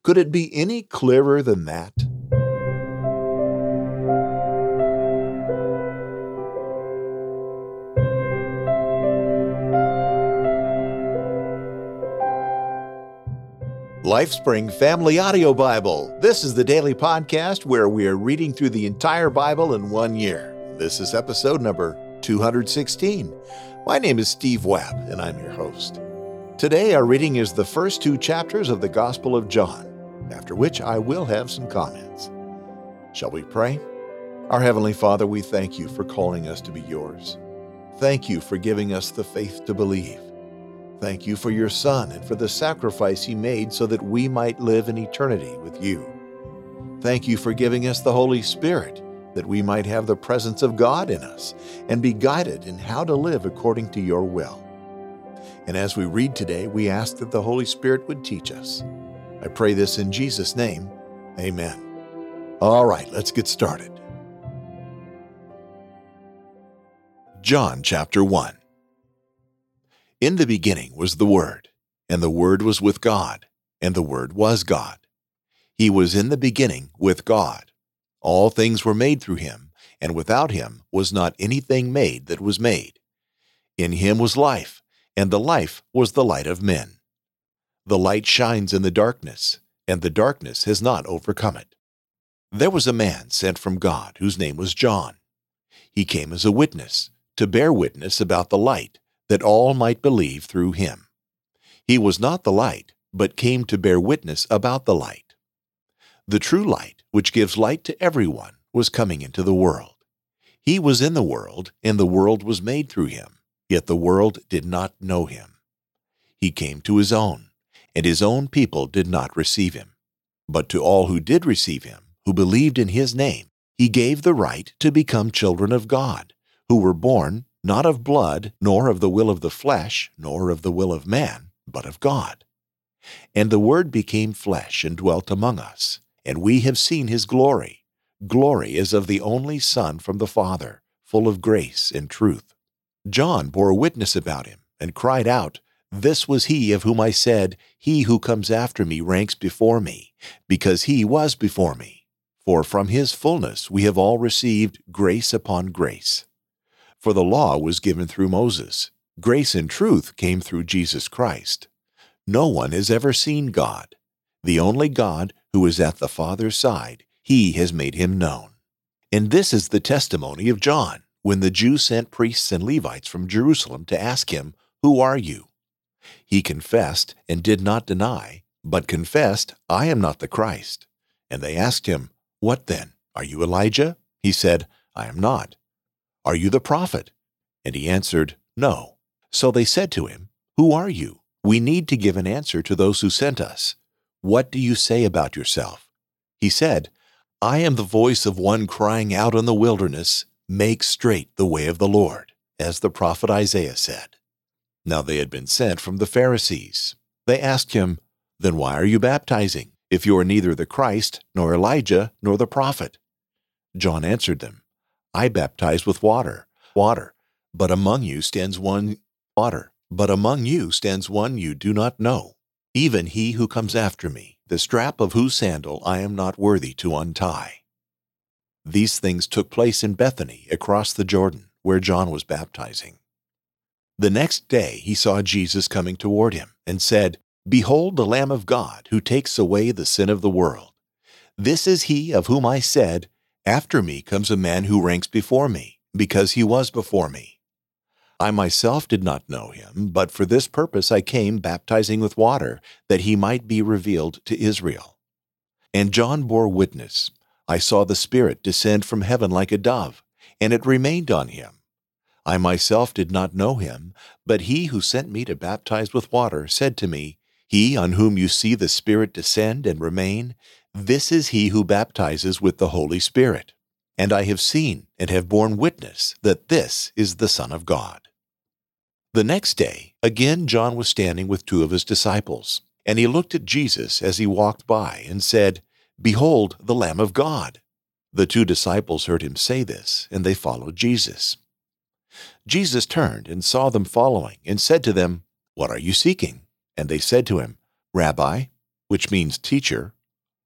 Could it be any clearer than that? LifeSpring Family Audio Bible. This is the daily podcast where we are reading through the entire Bible in 1 year. This is episode number 216. My name is Steve Webb, and I'm your host. Today, our reading is the first 2 chapters of the Gospel of John, after which I will have some comments. Shall we pray? Our Heavenly Father, we thank you for calling us to be yours. Thank you for giving us the faith to believe. Thank you for your Son and for the sacrifice he made so that we might live in eternity with you. Thank you for giving us the Holy Spirit, that we might have the presence of God in us and be guided in how to live according to your will. And as we read today, we ask that the Holy Spirit would teach us. I pray this in Jesus' name. Amen. All right, let's get started. John chapter 1. In the beginning was the Word, and the Word was with God, and the Word was God. He was in the beginning with God. All things were made through him, and without him was not anything made that was made. In him was life, and the life was the light of men. The light shines in the darkness, and the darkness has not overcome it. There was a man sent from God whose name was John. He came as a witness, to bear witness about the light, that all might believe through him. He was not the light, but came to bear witness about the light. The true light, which gives light to everyone, was coming into the world. He was in the world, and the world was made through him, yet the world did not know him. He came to his own, and his own people did not receive him. But to all who did receive him, who believed in his name, he gave the right to become children of God, who were born not of blood, nor of the will of the flesh, nor of the will of man, but of God. And the Word became flesh and dwelt among us, and we have seen his glory. Glory as of the only Son from the Father, full of grace and truth. John bore witness about him, and cried out, "This was he of whom I said, He who comes after me ranks before me, because he was before me. For from his fullness we have all received grace upon grace. For the law was given through Moses. Grace and truth came through Jesus Christ. No one has ever seen God. The only God who is at the Father's side, he has made him known." And this is the testimony of John, when the Jews sent priests and Levites from Jerusalem to ask him, "Who are you?" He confessed and did not deny, but confessed, "I am not the Christ." And they asked him, "What then? Are you Elijah?" He said, "I am not." "Are you the prophet?" And he answered, "No." So they said to him, "Who are you? We need to give an answer to those who sent us. What do you say about yourself?" He said, "I am the voice of one crying out in the wilderness, 'Make straight the way of the Lord,' as the prophet Isaiah said." Now they had been sent from the Pharisees. They asked him, "Then why are you baptizing, if you are neither the Christ, nor Elijah, nor the prophet?" John answered them, "I baptize with water, but among you stands one you do not know, even he who comes after me, the strap of whose sandal I am not worthy to untie." These things took place in Bethany, across the Jordan, where John was baptizing. The next day he saw Jesus coming toward him, and said, "Behold the Lamb of God, who takes away the sin of the world. This is he of whom I said, 'After me comes a man who ranks before me, because he was before me.' I myself did not know him, but for this purpose I came baptizing with water, that he might be revealed to Israel." And John bore witness, "I saw the Spirit descend from heaven like a dove, and it remained on him. I myself did not know him, but he who sent me to baptize with water said to me, 'He on whom you see the Spirit descend and remain, this is he who baptizes with the Holy Spirit.' And I have seen and have borne witness that this is the Son of God." The next day, again John was standing with 2 of his disciples, and he looked at Jesus as he walked by and said, "Behold the Lamb of God." The 2 disciples heard him say this, and they followed Jesus. Jesus turned and saw them following, and said to them, "What are you seeking?" And they said to him, "Rabbi," which means teacher,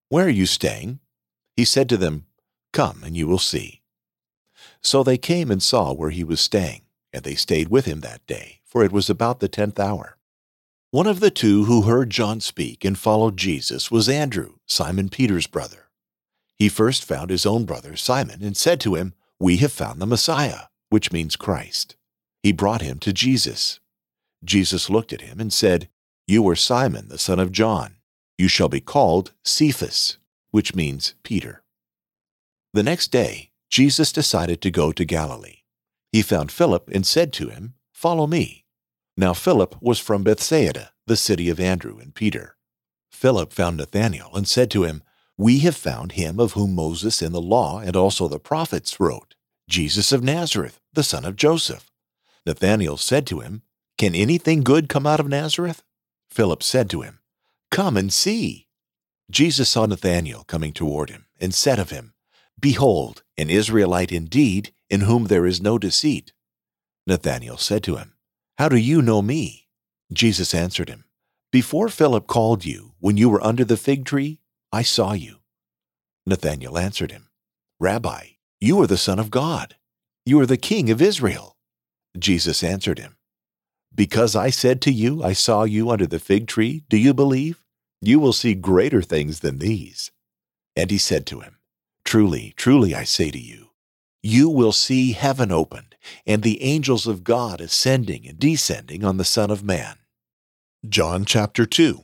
"Where are you staying?" He said to them, "Come, and you will see." So they came and saw where he was staying, and they stayed with him that day, for it was about the 10th hour. One of the two who heard John speak and followed Jesus was Andrew, Simon Peter's brother. He first found his own brother Simon and said to him, "We have found the Messiah," which means Christ. He brought him to Jesus. Jesus looked at him and said, "You are Simon, the son of John. You shall be called Cephas," which means Peter. The next day, Jesus decided to go to Galilee. He found Philip and said to him, "Follow me." Now Philip was from Bethsaida, the city of Andrew and Peter. Philip found Nathanael and said to him, "We have found him of whom Moses in the law and also the prophets wrote, Jesus of Nazareth, the son of Joseph." Nathanael said to him, "Can anything good come out of Nazareth?" Philip said to him, "Come and see." Jesus saw Nathanael coming toward him and said of him, "Behold, an Israelite indeed, in whom there is no deceit." Nathanael said to him, "How do you know me?" Jesus answered him, "Before Philip called you, when you were under the fig tree, I saw you." Nathanael answered him, "Rabbi, you are the Son of God. You are the King of Israel." Jesus answered him, "Because I said to you, I saw you under the fig tree, do you believe? You will see greater things than these." And he said to him, "Truly, truly, I say to you, you will see heaven opened, and the angels of God ascending and descending on the Son of Man." John chapter 2.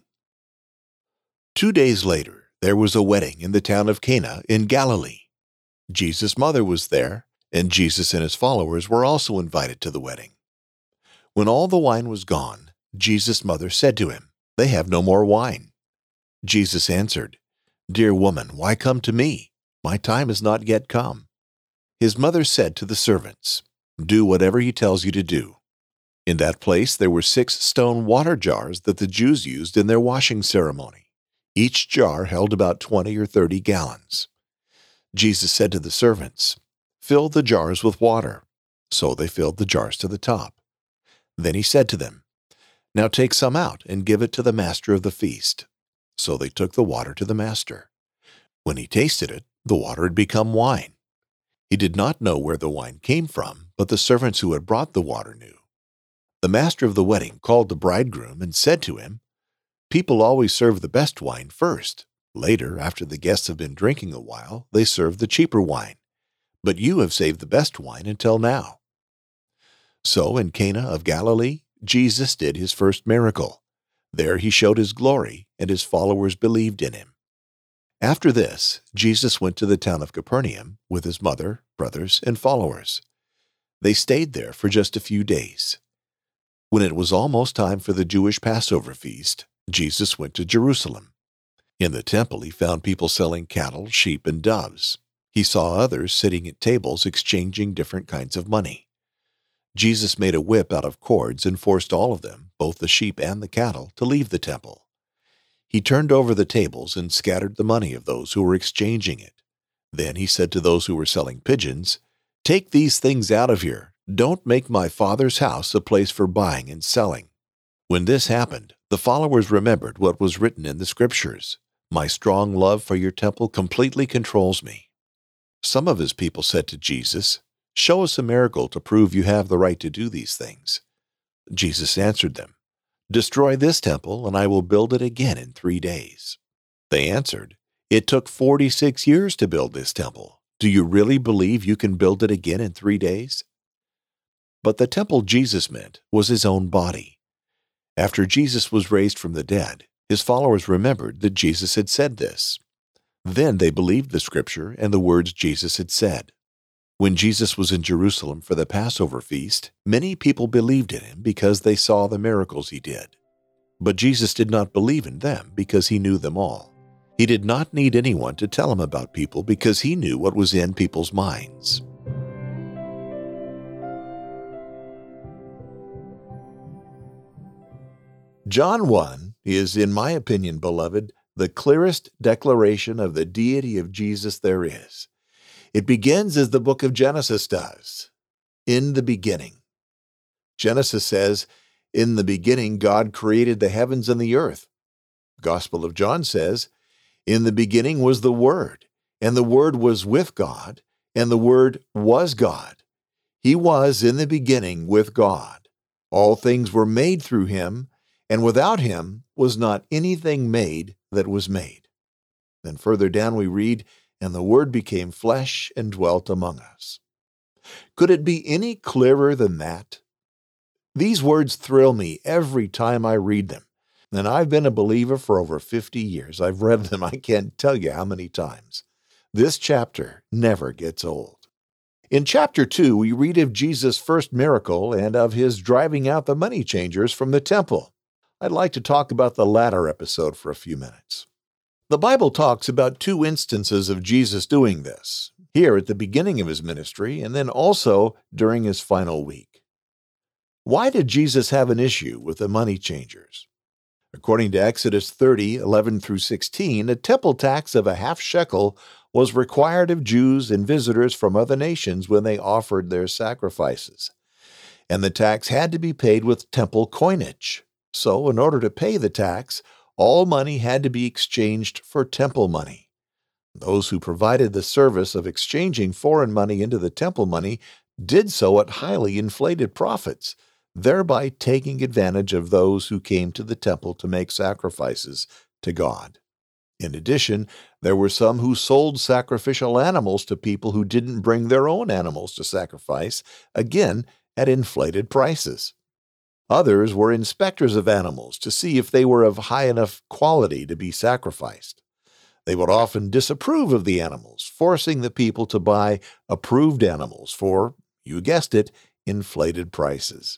2 days later, there was a wedding in the town of Cana in Galilee. Jesus' mother was there, and Jesus and his followers were also invited to the wedding. When all the wine was gone, Jesus' mother said to him, "They have no more wine." Jesus answered, "Dear woman, why come to me? My time is not yet come." His mother said to the servants, "Do whatever he tells you to do." In that place there were 6 stone water jars that the Jews used in their washing ceremony. Each jar held about 20 or 30 gallons. Jesus said to the servants, "Fill the jars with water." So they filled the jars to the top. Then he said to them, "Now take some out and give it to the master of the feast." So they took the water to the master. When he tasted it, the water had become wine. He did not know where the wine came from, but the servants who had brought the water knew. The master of the wedding called the bridegroom and said to him, "People always serve the best wine first. Later, after the guests have been drinking a while, they serve the cheaper wine. But you have saved the best wine until now." So in Cana of Galilee, Jesus did his first miracle. There he showed his glory, and his followers believed in him. After this, Jesus went to the town of Capernaum with his mother, brothers, and followers. They stayed there for just a few days. When it was almost time for the Jewish Passover feast, Jesus went to Jerusalem. In the temple he found people selling cattle, sheep, and doves. He saw others sitting at tables exchanging different kinds of money. Jesus made a whip out of cords and forced all of them, both the sheep and the cattle, to leave the temple. He turned over the tables and scattered the money of those who were exchanging it. Then he said to those who were selling pigeons, "Take these things out of here. Don't make my Father's house a place for buying and selling." When this happened, the followers remembered what was written in the Scriptures. "My strong love for your temple completely controls me." Some of his people said to Jesus, "Show us a miracle to prove you have the right to do these things." Jesus answered them, "Destroy this temple, and I will build it again in 3 days." They answered, "It took 46 years to build this temple. Do you really believe you can build it again in 3 days?" But the temple Jesus meant was his own body. After Jesus was raised from the dead, his followers remembered that Jesus had said this. Then they believed the Scripture and the words Jesus had said. When Jesus was in Jerusalem for the Passover feast, many people believed in him because they saw the miracles he did. But Jesus did not believe in them because he knew them all. He did not need anyone to tell him about people because he knew what was in people's minds. John 1 is, in my opinion, beloved, the clearest declaration of the deity of Jesus there is. It begins as the book of Genesis does. In the beginning. Genesis says, "In the beginning God created the heavens and the earth." Gospel of John says, In the beginning was the Word, and the Word was with God, and the Word was God. He was in the beginning with God. All things were made through him, and without him was not anything made that was made. Then further down we read, and the Word became flesh and dwelt among us. Could it be any clearer than that? These words thrill me every time I read them, and I've been a believer for over 50 years. I've read them, I can't tell you how many times. This chapter never gets old. In chapter 2, we read of Jesus' first miracle and of his driving out the money changers from the temple. I'd like to talk about the latter episode for a few minutes. The Bible talks about two instances of Jesus doing this, here at the beginning of his ministry and then also during his final week. Why did Jesus have an issue with the money changers? According to Exodus 30:11-16, a temple tax of a half shekel was required of Jews and visitors from other nations when they offered their sacrifices. And the tax had to be paid with temple coinage. So, in order to pay the tax, all money had to be exchanged for temple money. Those who provided the service of exchanging foreign money into the temple money did so at highly inflated profits, thereby taking advantage of those who came to the temple to make sacrifices to God. In addition, there were some who sold sacrificial animals to people who didn't bring their own animals to sacrifice, again at inflated prices. Others were inspectors of animals to see if they were of high enough quality to be sacrificed. They would often disapprove of the animals, forcing the people to buy approved animals for, you guessed it, inflated prices.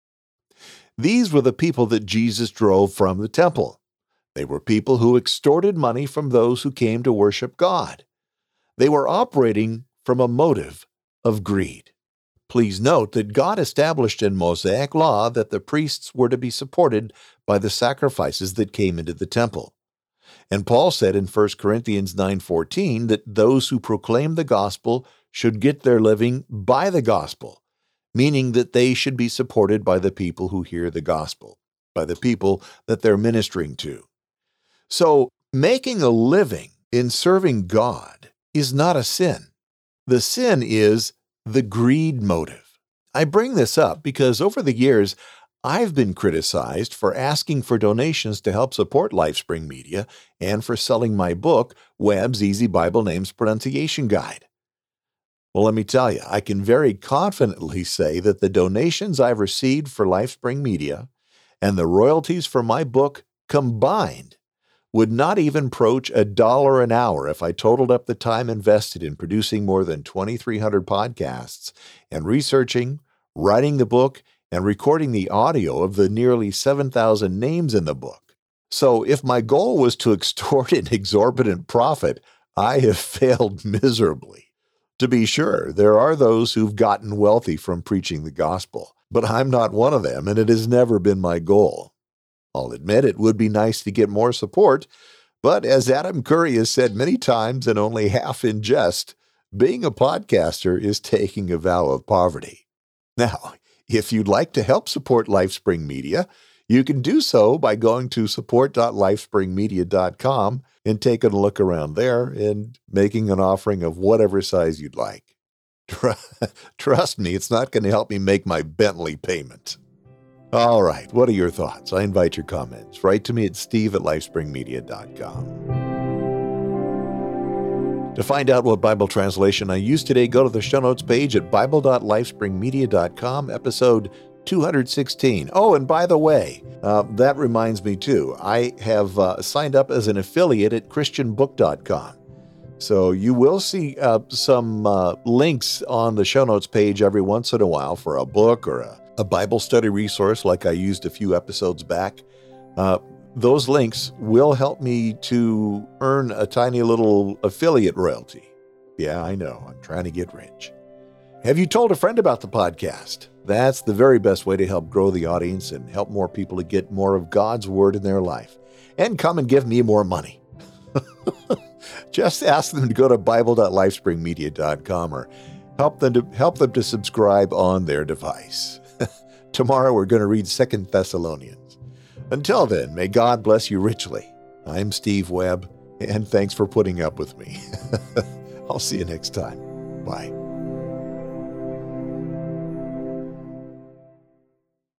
These were the people that Jesus drove from the temple. They were people who extorted money from those who came to worship God. They were operating from a motive of greed. Please note that God established in Mosaic law that the priests were to be supported by the sacrifices that came into the temple. And Paul said in 1 Corinthians 9:14 that those who proclaim the gospel should get their living by the gospel, meaning that they should be supported by the people who hear the gospel, by the people that they're ministering to. So, making a living in serving God is not a sin. The sin is the greed motive. I bring this up because over the years, I've been criticized for asking for donations to help support LifeSpring Media and for selling my book, Webb's Easy Bible Names Pronunciation Guide. Well, let me tell you, I can very confidently say that the donations I've received for LifeSpring Media and the royalties for my book combined would not even approach $1 an hour if I totaled up the time invested in producing more than 2,300 podcasts and researching, writing the book, and recording the audio of the nearly 7,000 names in the book. So if my goal was to extort an exorbitant profit, I have failed miserably. To be sure, there are those who've gotten wealthy from preaching the gospel, but I'm not one of them, and it has never been my goal. I'll admit it would be nice to get more support, but as Adam Curry has said many times and only half in jest, being a podcaster is taking a vow of poverty. Now, if you'd like to help support LifeSpring Media, you can do so by going to support.lifespringmedia.com and taking a look around there and making an offering of whatever size you'd like. Trust me, it's not going to help me make my Bentley payment. All right, what are your thoughts? I invite your comments. Write to me at steve@lifespringmedia.com. To find out what Bible translation I used today, go to the show notes page at bible.lifespringmedia.com, episode 216. Oh, and by the way, that reminds me too, I have signed up as an affiliate at christianbook.com. So you will see some links on the show notes page every once in a while for a book or a Bible study resource like I used a few episodes back. Those links will help me to earn a tiny little affiliate royalty. Yeah, I know, I'm trying to get rich. Have you told a friend about the podcast? That's the very best way to help grow the audience and help more people to get more of God's Word in their life. And come and give me more money. Just ask them to go to bible.lifespringmedia.com or help them to subscribe on their device. Tomorrow we're going to read 2 Thessalonians. Until then, may God bless you richly. I'm Steve Webb. And thanks for putting up with me. I'll see you next time. Bye.